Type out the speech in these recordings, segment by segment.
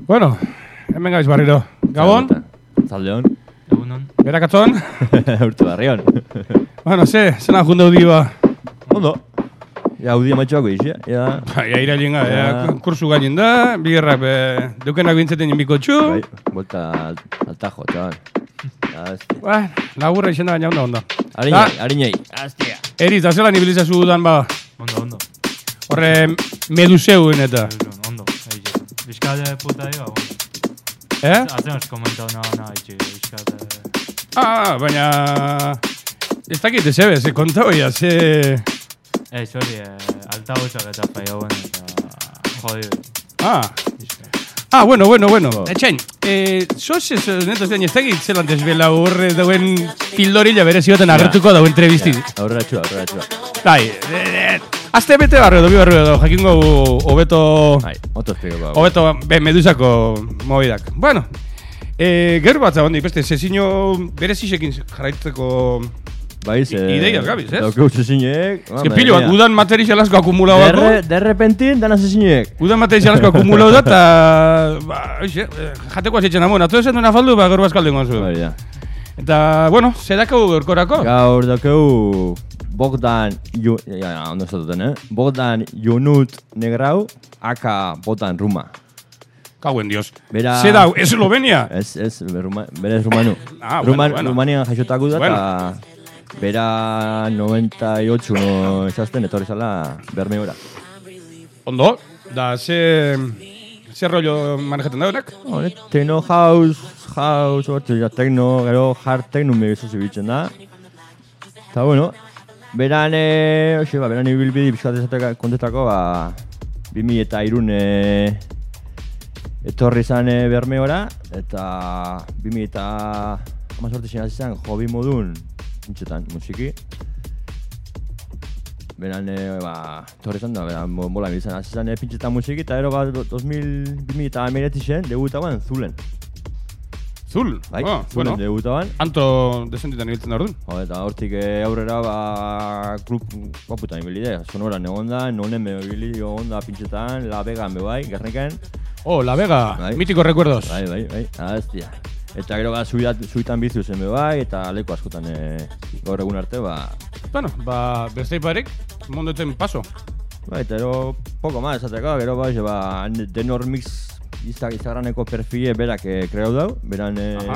Bueno, hemen gaiz barriro. Gabon? Zaldeon. Egunon. Berakatzon? Urte barrion. Bueno, zelan jundu diba? Ondo. Ja, audia matxoako izia. Ja, irailen kursu gainen da, bigerrak deukenak bintzeten inbiko txu. bai, volta altajo, txaban. Bueno, laburra izan da baina ondo. Harinei. Aztia. Eriz, da zelan ibiliza zudan ba? Ondo. Horre, meduseuen eta. Ondo. Bizkade puta iba, ondo. Hace uns komentau itxe, bizkade... Baina... Ez dakit, ze kontau ia, ze... Hori, altavosak eta paiauen eta... Jodi. Bueno. Etxain, sos neto zein ez dakit zelan desbela horre dauen pildorilla berezi baten agertuko dauen entrevisti. Aurratxua. Bai, azte bete barrio edo, jakingo hobeto... Bai, oto espiko. Hobeto, medusako mobidak. Bueno, gero bat zagondik, beste, zezino berezisekin jarraitzeko... Bai, ideiak gabiz, ez? Dauke utxezinek. Ez que pilo bat, udan materialazko akumulau bako. De repentin, dana zezinek. Udan materialazko akumulau da, eta... Jateko azitzen amon, atu esan duena faldu, gero bazkalden gonzu. Bai, ja. Eta, bueno, zer dakau gorkorako? Gaur dakau Bogdan Jonut Negrau, aka Botan Ruma. Kauen dios. Bera... Zer dau, Eslovenia? Ez, berez rumanu. Bueno. Rumanian jaixotako da, eta bera 98 esazten etorri zala Bermeora. Ondo, da, zer rollo manejaten daunak? Techno house, techno, gero hard techno megizu zibitzen da. Eta, bueno, beran ibilbidi bizkat kontetako, 2003 etorri zan Bermeora, eta 2018 izan hobi modun intxetan musiki. Beran, etorri zan da, bola bizan azizan pintxetan musiki, eta ero 2018 debutaban Zulen. Zul? Bai, Bueno. debutaban. Anto desentitan ibiltzen da orduan? Eta hortik aurrera, klub guaputan ibilide. Sonoran egon da, nonen ibili egon da pintxetan, La Vegan bai, Gerniken. La Vega, Bai. mítico recuerdos. Bai, aztia. Eta gero zuitan bizu zen bai, eta leku askotan gaur egun arte, Bueno, beste iparik, mondoten paso. Bai, eta gero poko ma esateko, gero Denor Mix Instagrameko perfile berak kreau dau, beran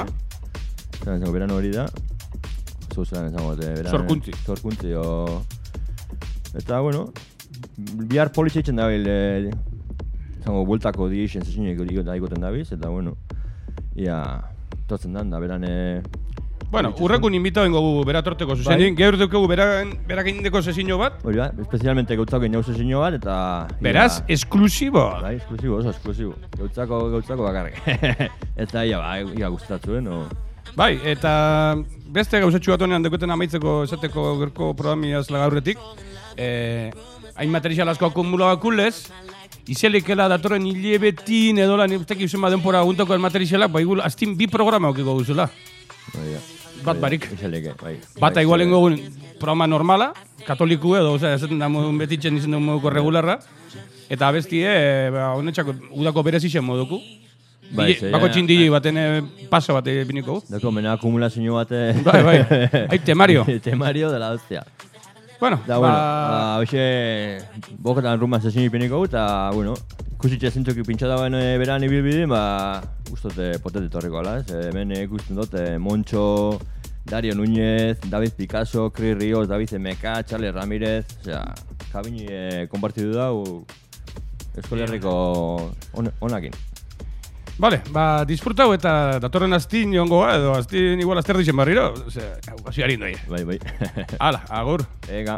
hori da. Zuzelan izango, beran... Zorkuntzi, Eta, bueno, bihar politxe itxen dabil, zango, bueltako digixen zezinek daikoten dabiz, eta, bueno, ia, totzen da, beran... Bueno, urrekun invitau ingo beratorteko zuzenin, geur dugu berak indeko zezino bat. Hori ba, especialmente gautzako inau zezino bat, eta... Beraz, esklusibo. Bai, oso esklusibo. Gautzako bakarrik. Eta ia gustatzen, no? Bai, eta beste gauzatxu bat honean dekoten amaitzeko esateko gerko programiaz lagaurretik. Hain materialazko akumulabak ulez, izelikela datorren hilebetin edo lan, ustek izen denpora aguntako materialak, igul, aztin bi programa okiko guzula. Bat barik. Bata igualengo programa normala, katoliku edo, ezaten da betitzen izen duen moduko regularra. Eta bestie, honetxako udako berezixen moduku. Bako txindi baten paso bat biniko. Dako, mena akumulazio bat... Bai, hai temario. Temario de la hostia. Bueno, hoxe Bogdan Ruma zezin ipiniko, eta, bueno, ikusitxe zintzuk pintxa dagoen beran ibilbidin, ustote potete torriko, hemen ikusten dut, Moncho, Dario Núñez, David Picasso, Chris Ríos, David Emeka, Charles Ramírez, kabini konpartidu dau Euskal Herriko onakin. Vale, disfrutau eta datorren aztin joango edo aztin igual azter dixen barriro, hasi harin doi. Bai. Hala, agur. Ega.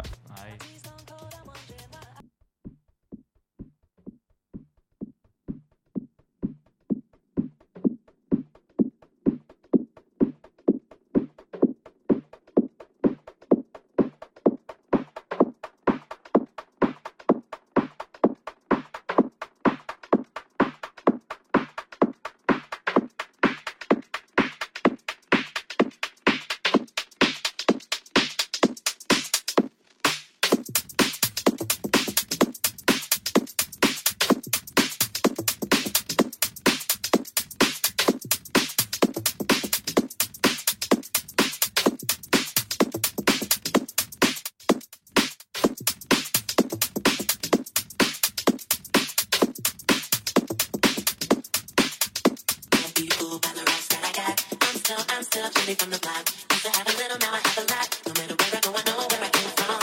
Jenny from the block. Used to have a little, now I have a lot. No matter where I go, I know where I came from.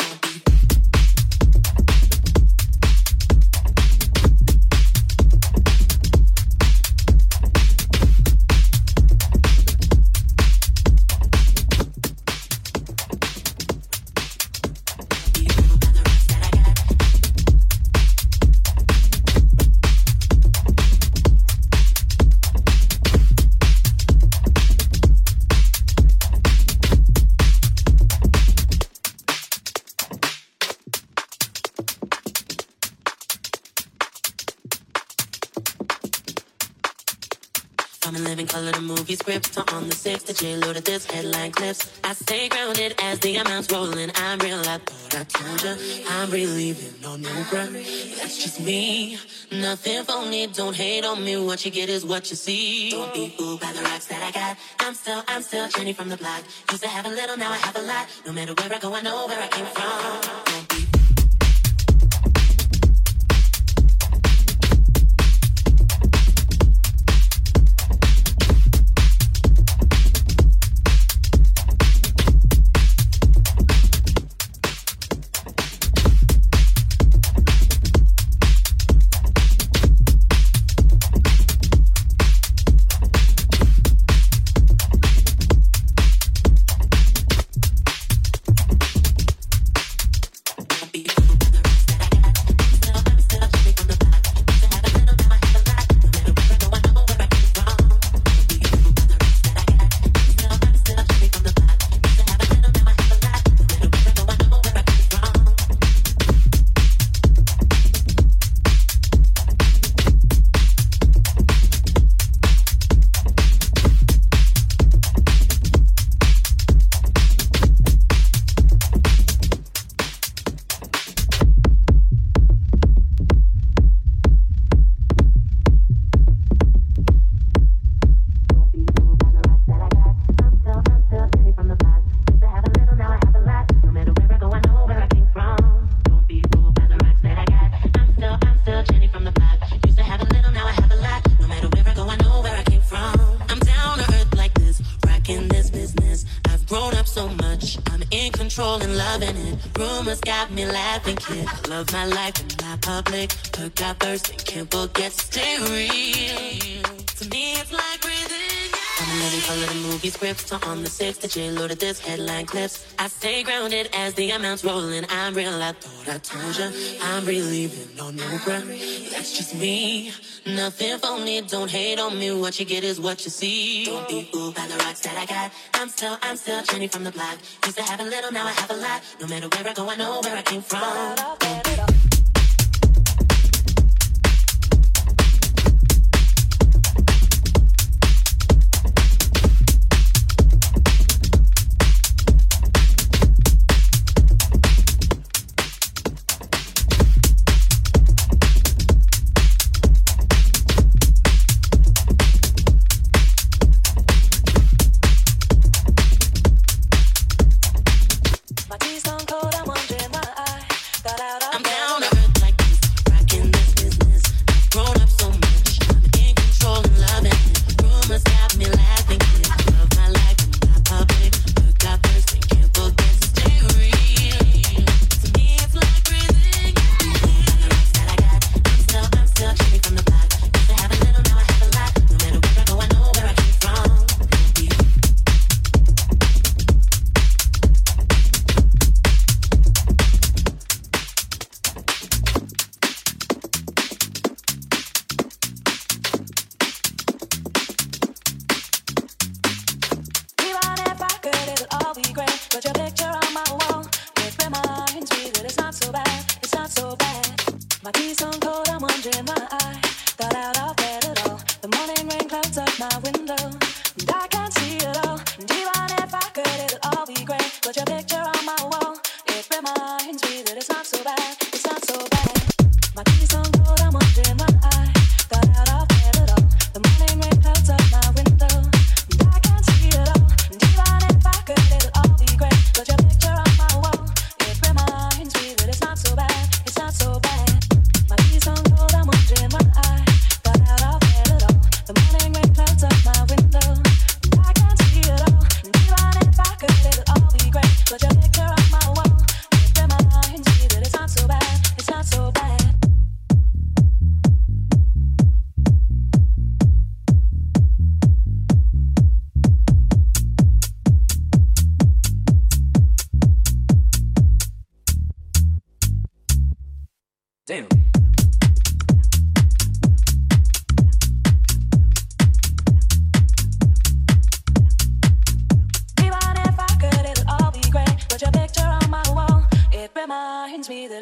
I'm in living color, the movie scripts are on the 6th to J loaded this headline clips. I stay grounded as the amounts rolling. I'm real, I thought I told ya. I'm relieving on no bruh. That's just me. Nothing phony, don't hate on me. What you get is what you see. Don't be fooled by the rocks that I got. I'm still Jenny from the block. Used to have a little, now I have a lot. No matter where I go, I know where I came from. Don't be love my life and my public. Perk out thirst and can't forget to stay real. To me, it's like breathing. I'm living color, the movie scripts are on the 6th to J loaded this headline clips. I stay grounded as the amounts rolling. I'm real, I thought I told ya. I'm relieving on no bruh. That's just me. Nothing phony, don't hate on me. What you get is what you see. Don't be fooled by the rocks that I got. I'm still Jenny from the block. Used to have a little, now I have a lot. No matter where I go, I know where I came from. My window.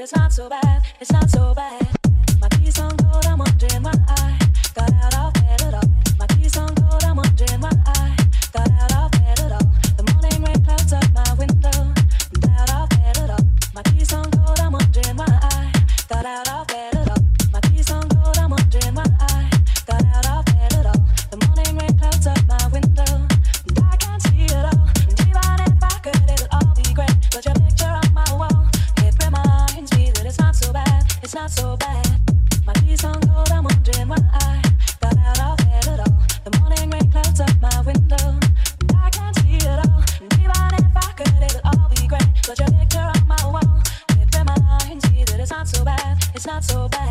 it's not so bad, it's not so bad. My keys on gold, I'm wondering why I got out of bed at all. My keys on gold, I'm wondering why I got out of bed at all. The morning rain clouds up my window, got out of bed at all. My keys on gold, I'm wondering why I got out of bed at all. My keys on gold, I'm wondering why I got out of bed at all. The morning rain clouds up my window, and I can't see it all. And even if I could, it'll all be great. But your picture on my wall, it reminds me that it's not so bad, it's not so bad. My keys on gold, I'm wondering why I got out of bed at all. The morning rain clouds up my window, and I can't see it all. And even if I could, it'll all be great. But your picture on my wall, it reminds me that it's not so bad, it's not so bad.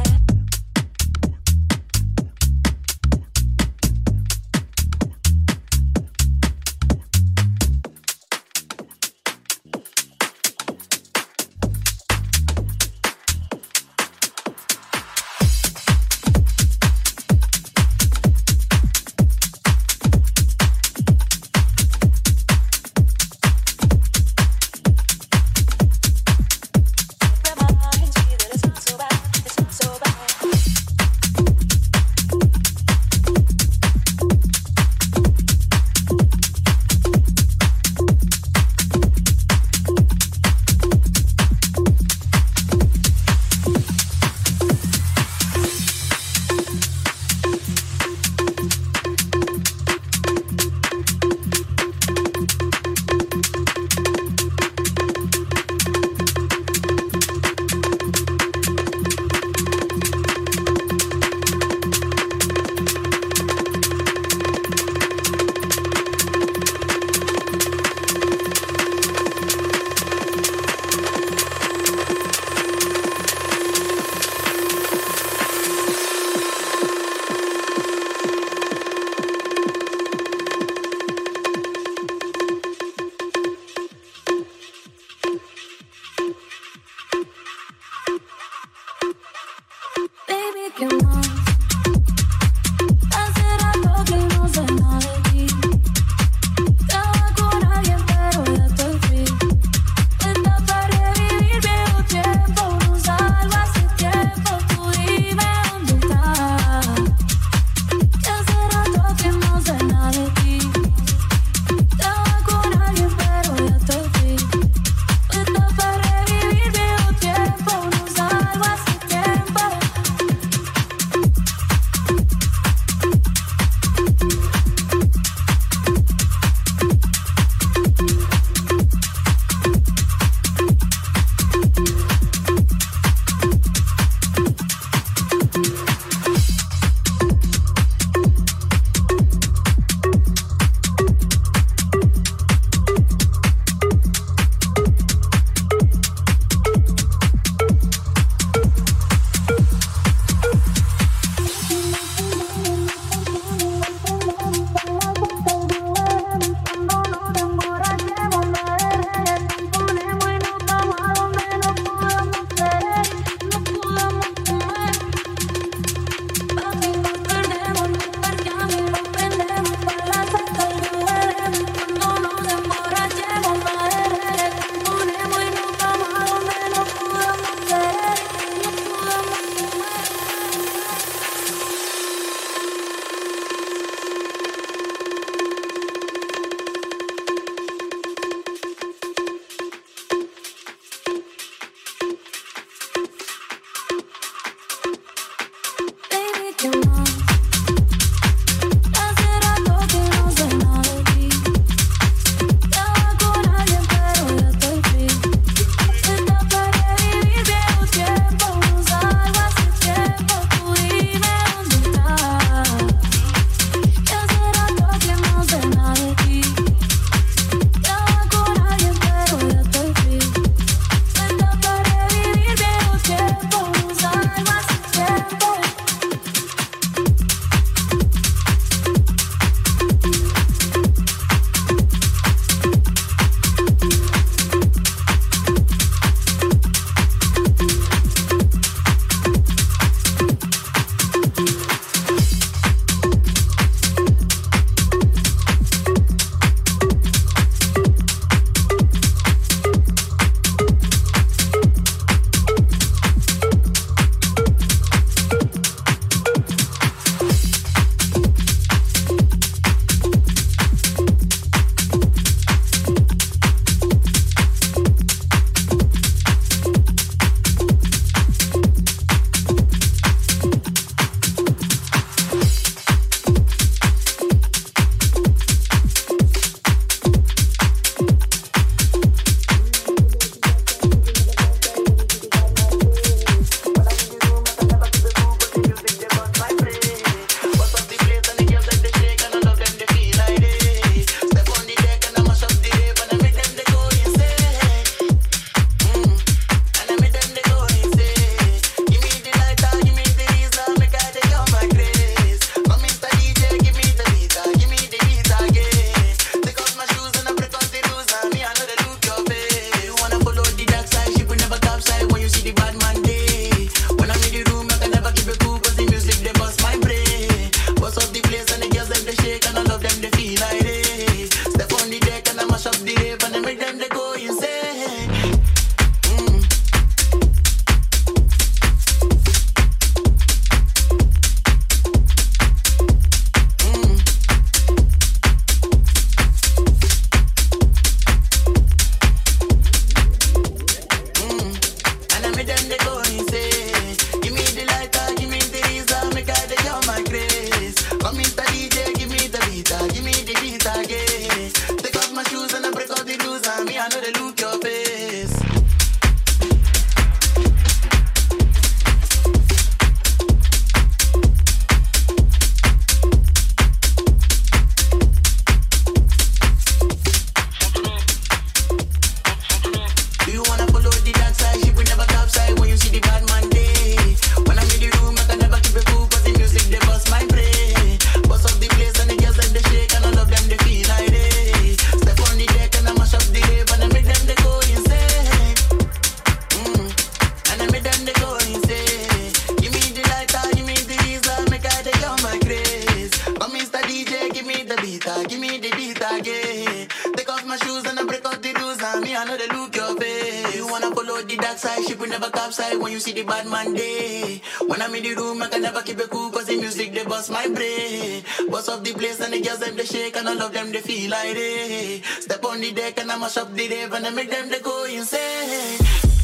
the dark side, ship will never capsize when you see the bad man day. When I'm in the room, I can never keep it cool, cause the music, they bust my brain. Bust up the place and the girls, them, they shake, and all of them, they feel like they step on the deck and I mash up the rave, and I make them, they go insane.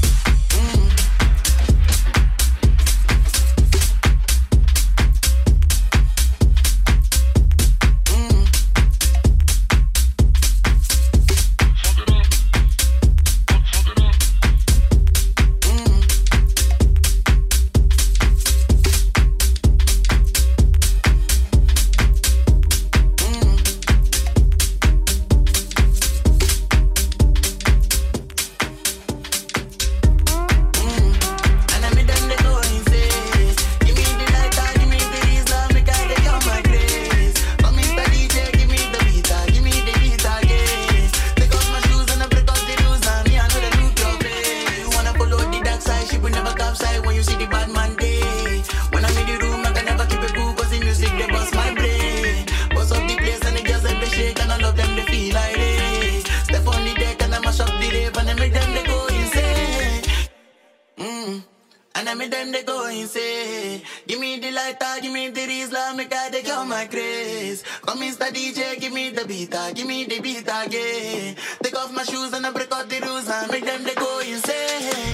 Give me the beat again. Take off my shoes and I break out the rules and make them they go insane.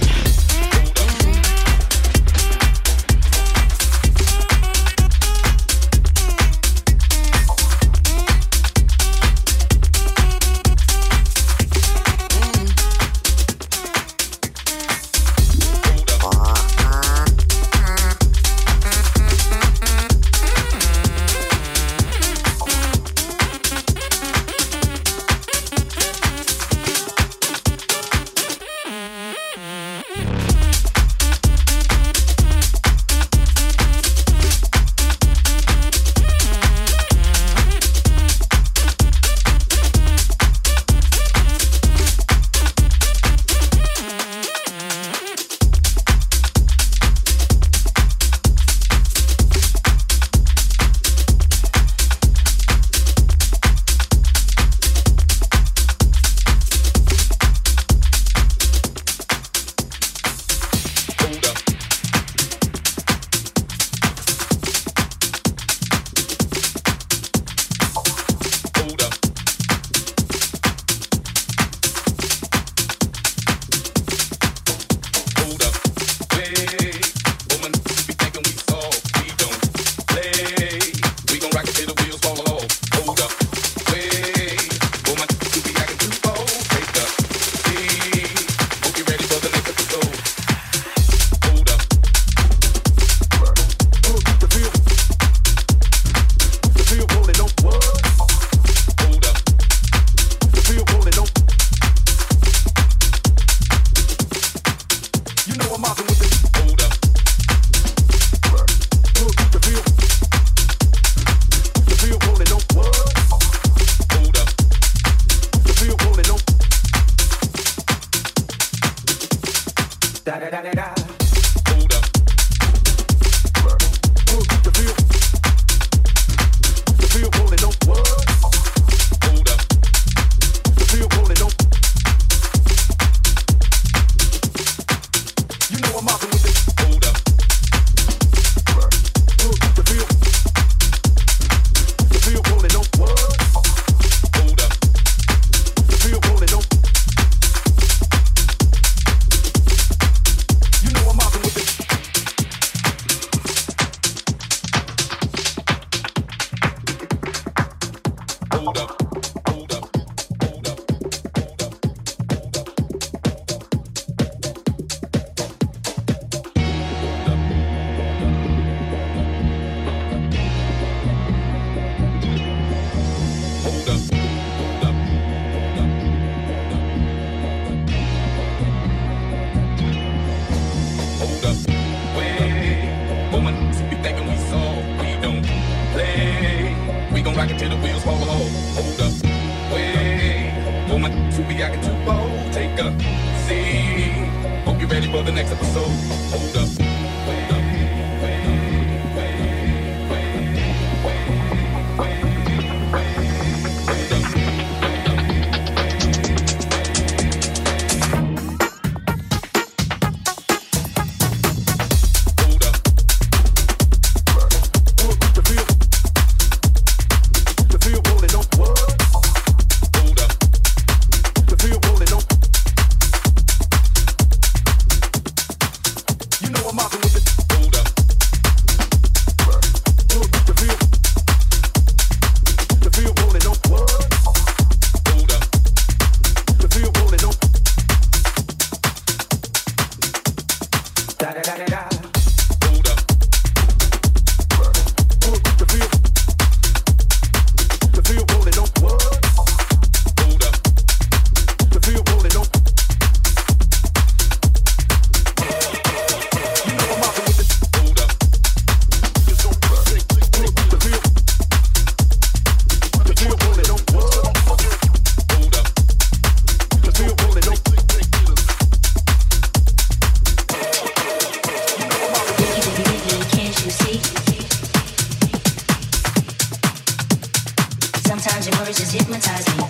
words just hypnotize me.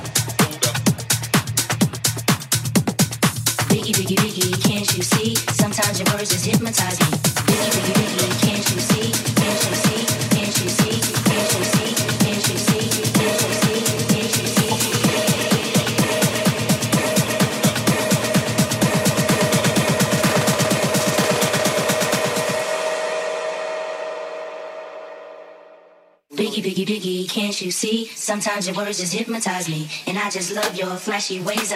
Biggie, biggie, biggie, can't you see? Sometimes your words just hypnotize me. Biggie, biggie, biggie, can't you see? Can't you see? Can't you see? Can't you see? Can't you see? Can't you see? Can't you see? Biggie, biggie, biggie, can't you see? Sometimes your words just hypnotize me, and I just love your flashy ways.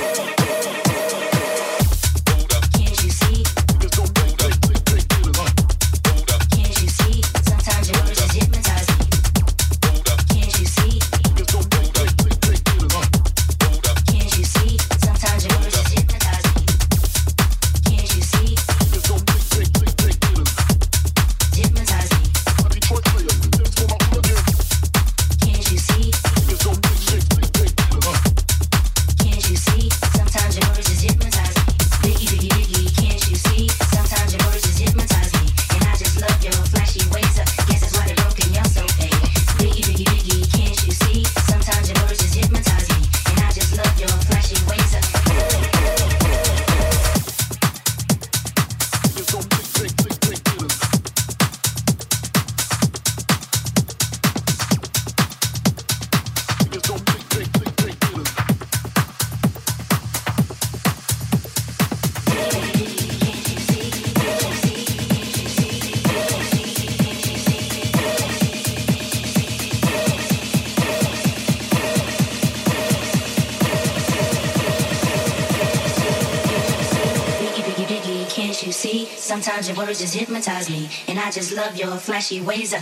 Sometimes your words just hypnotize me, and I just love your flashy ways.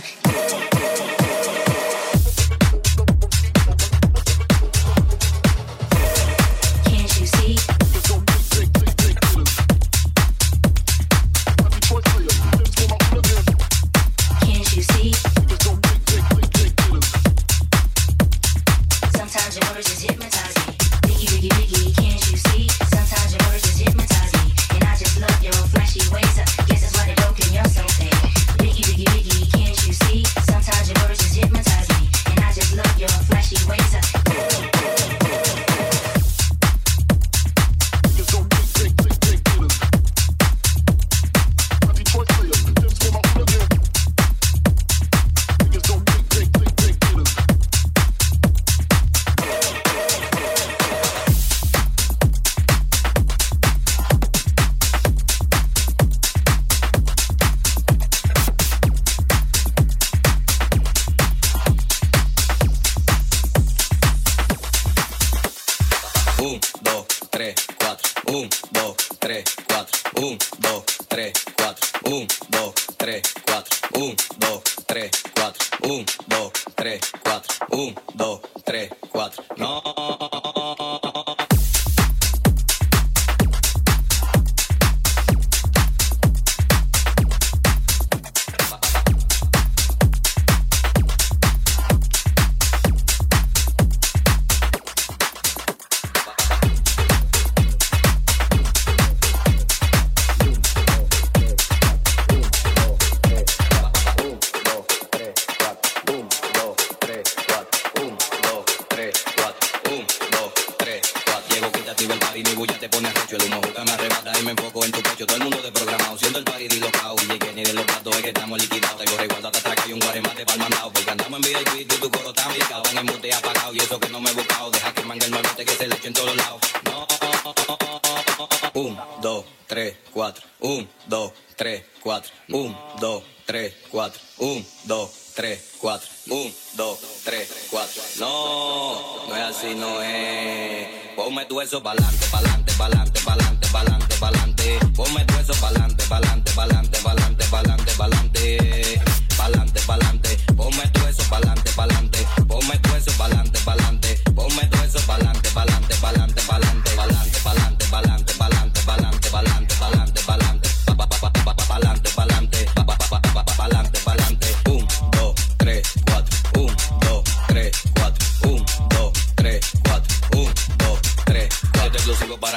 Eso pa'lante, pa'lante, pa'lante, pa'lante, pa'lante, pa'lante. Ponme tu eso pa'lante, pa'lante, pa'lante, pa'lante, pa'lante, pa'lante, pa'lante, pa'lante. Ponme tu eso pa'lante, pa'lante. Ponme tu eso pa'lante, pa'lante. Ponme tu eso pa'lante, pa'lante, pa'lante, pa'lante, pa'lante, pa'lante, pa'lante, pa'lante, pa'lante, pa'lante, pa'lante, pa'lante, pa'lante, pa'lante, pa'lante, pa'lante. 1, 2, 3, 4. 1, 2, 3, 4. 1, 2, 3, 4. 1, 2, 3, 4. Exclusivo para acá, pues no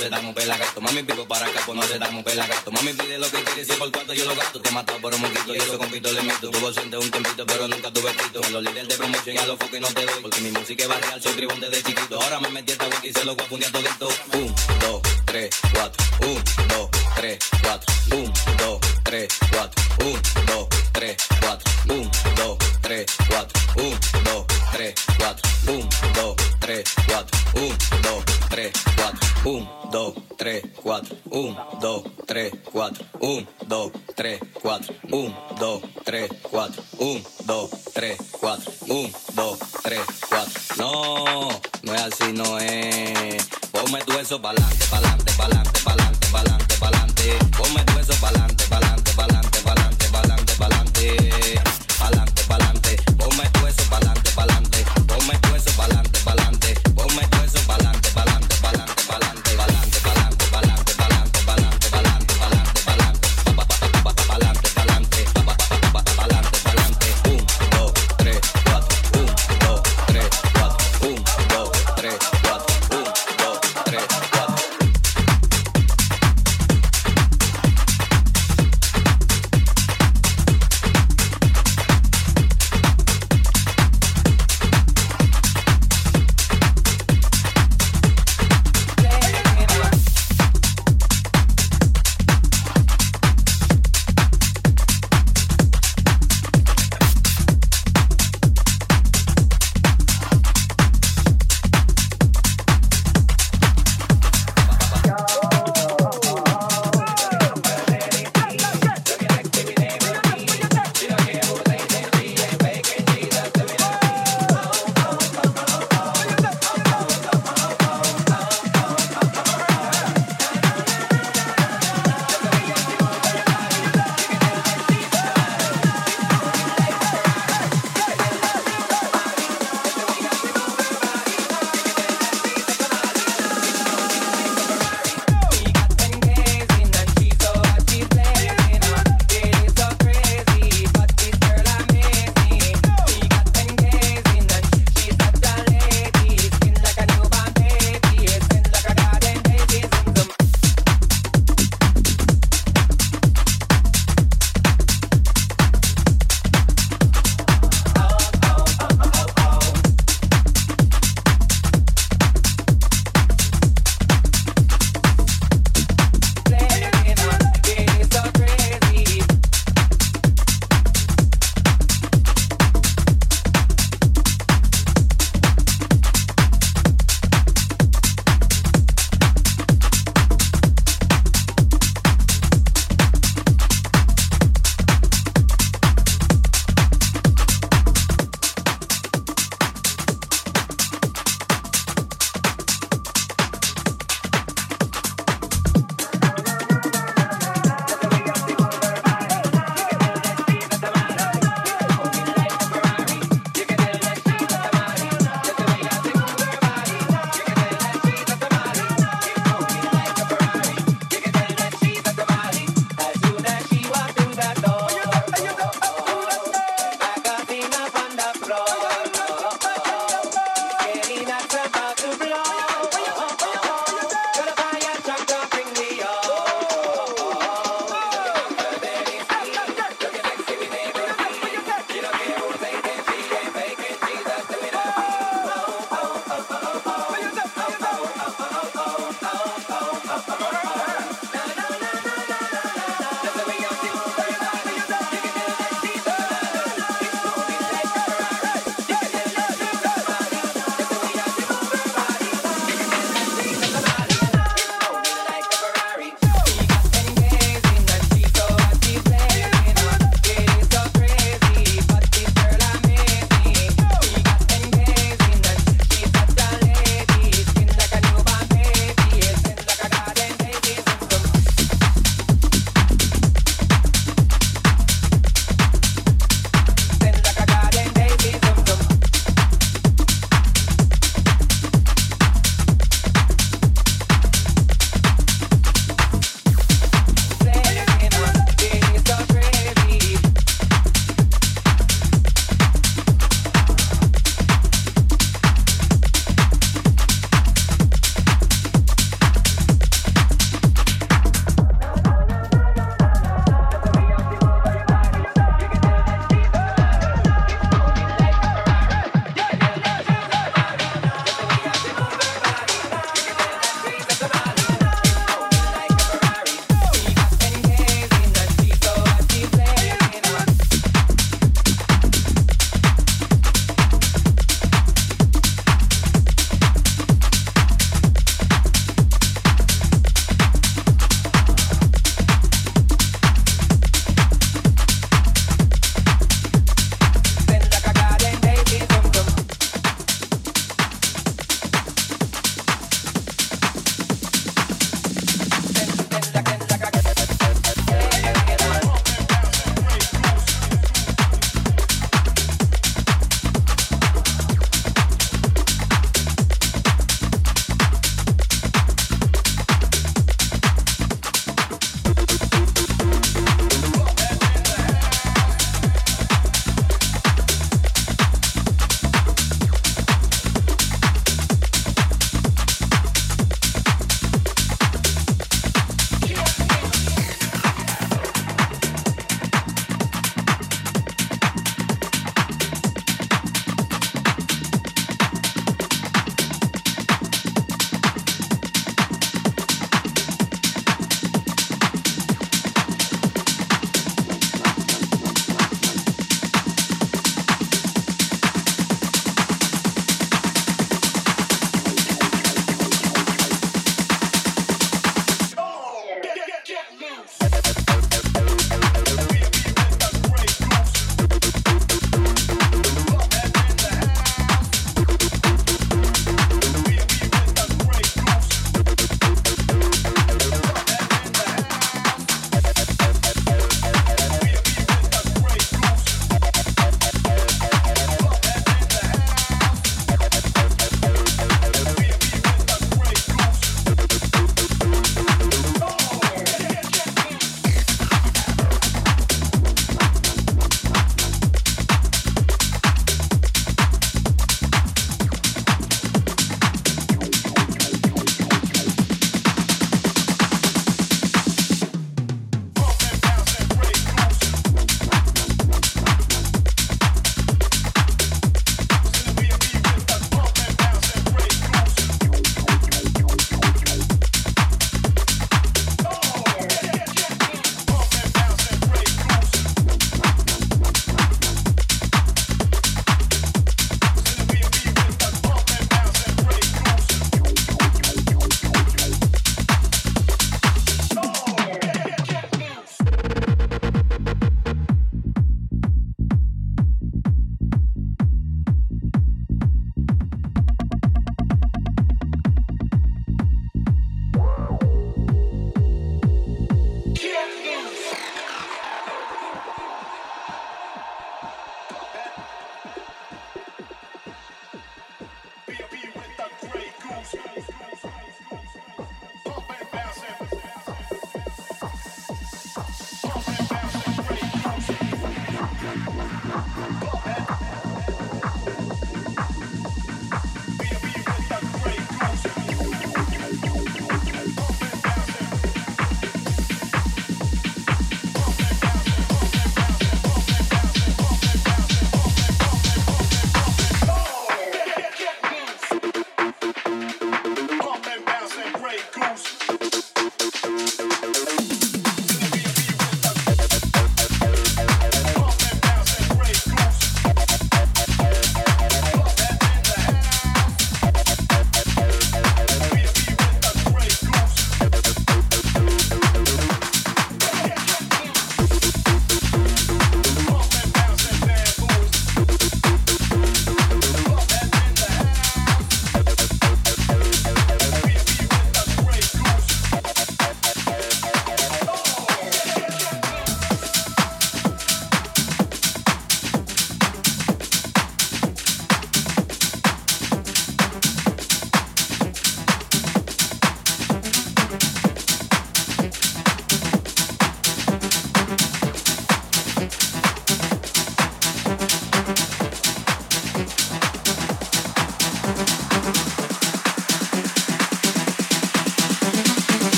se damos pela gato. Mami pico para acá, pues no se damos pela gato. Mami pide lo que quiere, si por cuarto yo lo gasto. Te he matado por un moquito y eso compito le meto. Tuvo siente un tempito, pero nunca tuve quito. En los líderes de promoción a los focos no te doy. Porque mi música es barrial, soy tribón desde chiquito. Ahora me metí esta wiki y se lo voy a fundir a todito. 1, 2, 3, 4. 1, 2, 3, 4. 1, 2, 3, 4. 1, 2, 3, 4. 1, 2, 3, 4. 1, 2, 3, 4. 1, 2, 3, 4. 1, 2, 3, 4. 1, 2, 3, 4. 1, 2, 3, 4. 1, 2, 3, 4. 1, 2, 3, 4. 1, 2, 3, 4. 1, 2, 3, 4. No, no es así, no es. Ponme tu eso pa'lante, pa'lante, pa'lante, pa'lante, pa'lante, pa'lante. Ponme tu eso pa'lante, pa'lante, pa'lante, pa'lante, pa'lante, pa'lante. Pa'lante, pa'lante. Ponme tu eso pa'lante, pa'lante. Ponme tu eso pa'lante, pa'lante. Ponme tu eso pa'lante, pa'lante, pa'lante, pa'lante, pa'lante, pa'lante, pa'lante, pa'lante, pa'lante, pa'lante, pa'lante, pa'lante, pa'lante, pa'lante, pa'lante, pa'lante. 1, 2, 3, 4. 1, 2, 3, 4. 1, 2, 3, 4. 1, 2, 3, 4.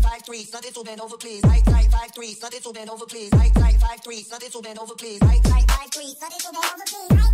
5-3, something to bend over, please. Height 5-3, something to bend over, please. Height 5-3, something to bend over, please. Height 5-3, something to bend over, please.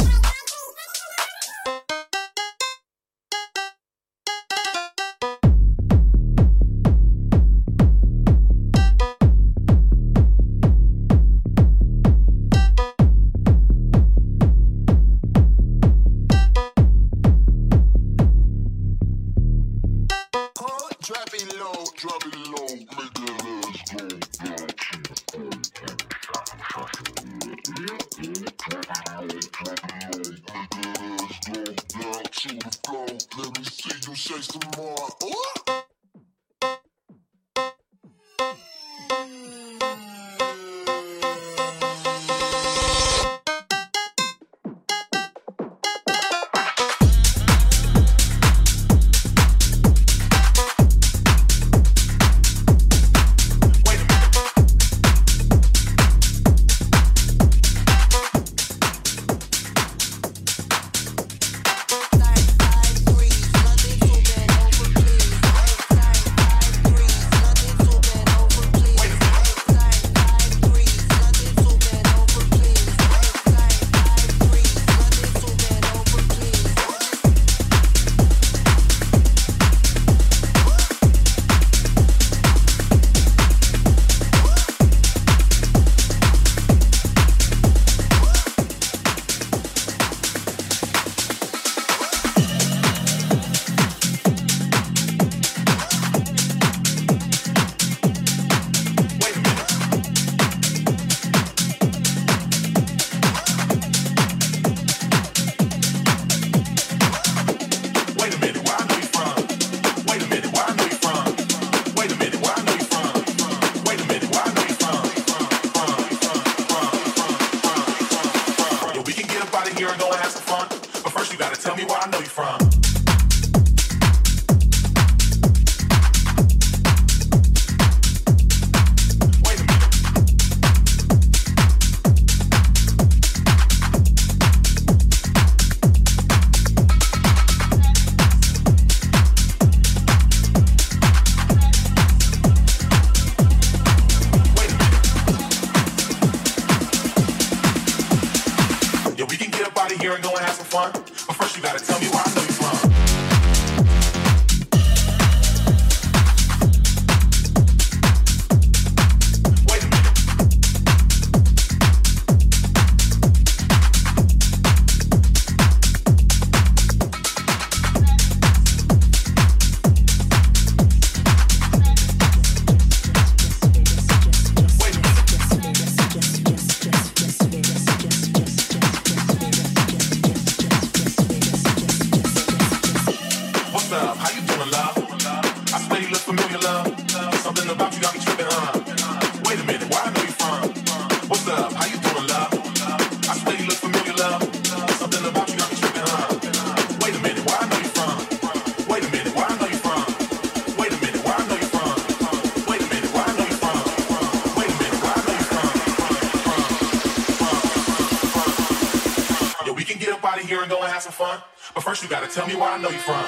Tell me where I know you from.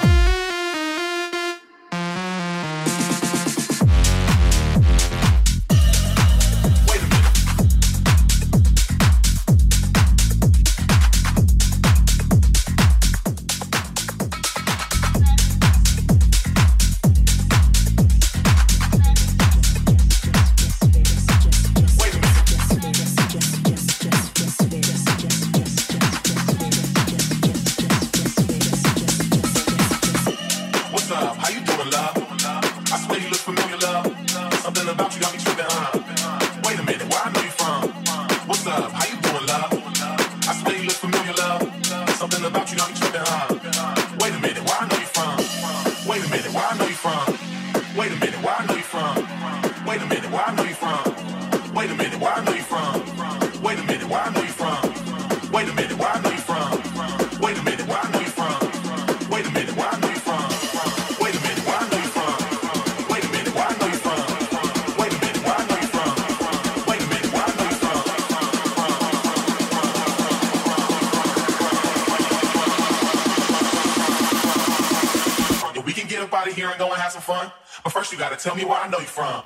But first you gotta tell me where I know you from.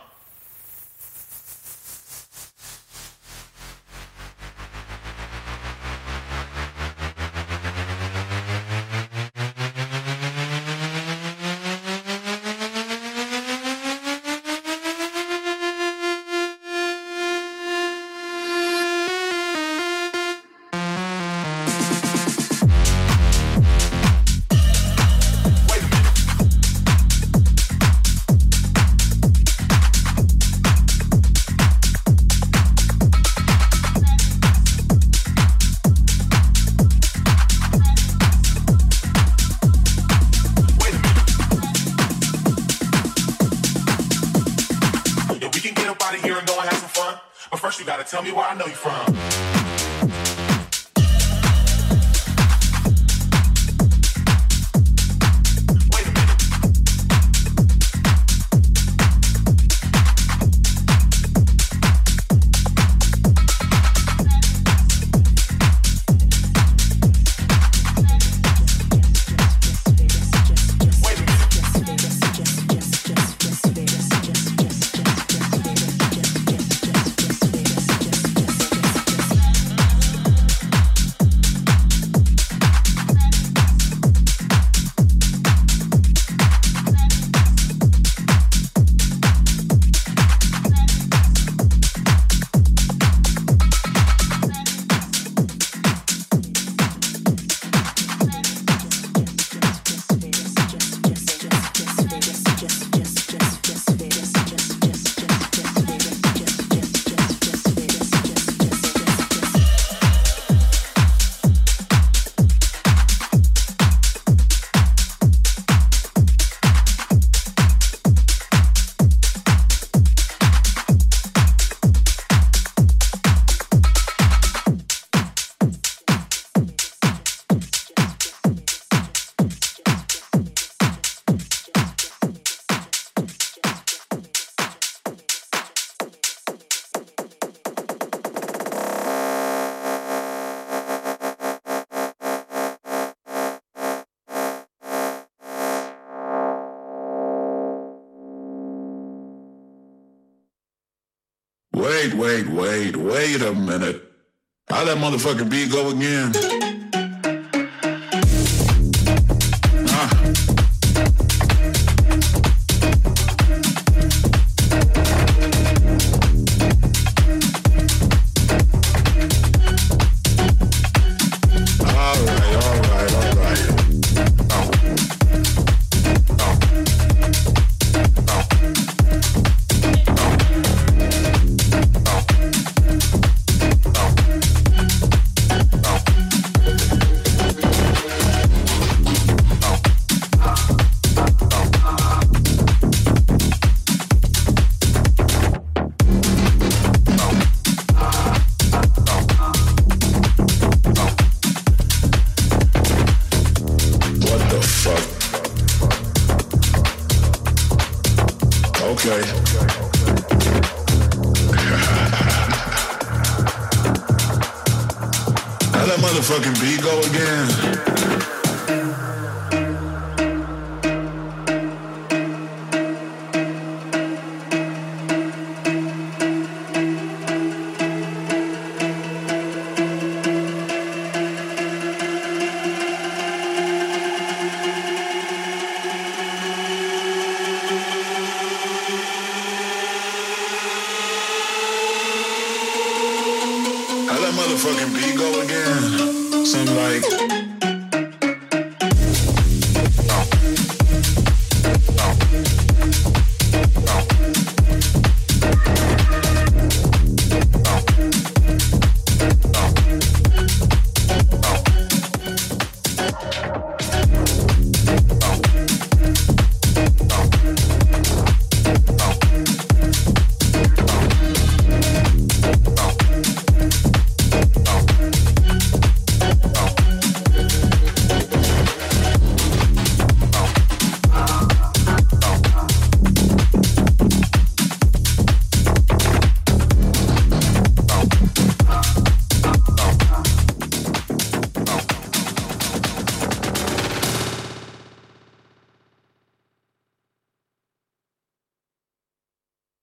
Tell me where I know you from. Wait a minute. How that motherfucking beat go again? Motherfucking beat go again. How that motherfucking beat go again? Something like